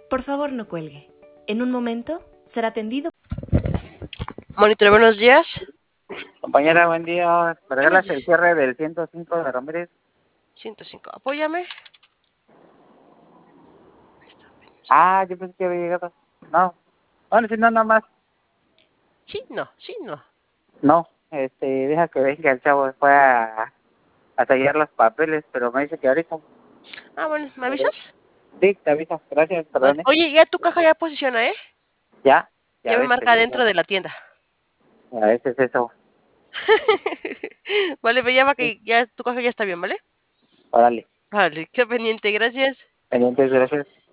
Por favor, no cuelgue. En un momento será atendido. Monitor, buenos días. Compañera, buen día. ¿Me Buenos regalas el días. cierre del 105 de Ramírez? 105, apóyame. Ahí está. Yo pensé que había llegado. No. Bueno, si no, nada más. Sí, no. No. Deja que venga el chavo. Fue a sellar los papeles, pero me dice que ahorita. Bueno, ¿me avisas? Sí, te aviso. Gracias, Vale. perdón. Oye, ya tu caja ya posiciona, ¿eh? Ya. Ya Ya me ves que marca sí. dentro de la tienda. A veces eso. Vale, me llama Sí. que ya tu caja ya está bien, ¿vale? Órale. Vale, qué pendiente, gracias. Pendientes, gracias.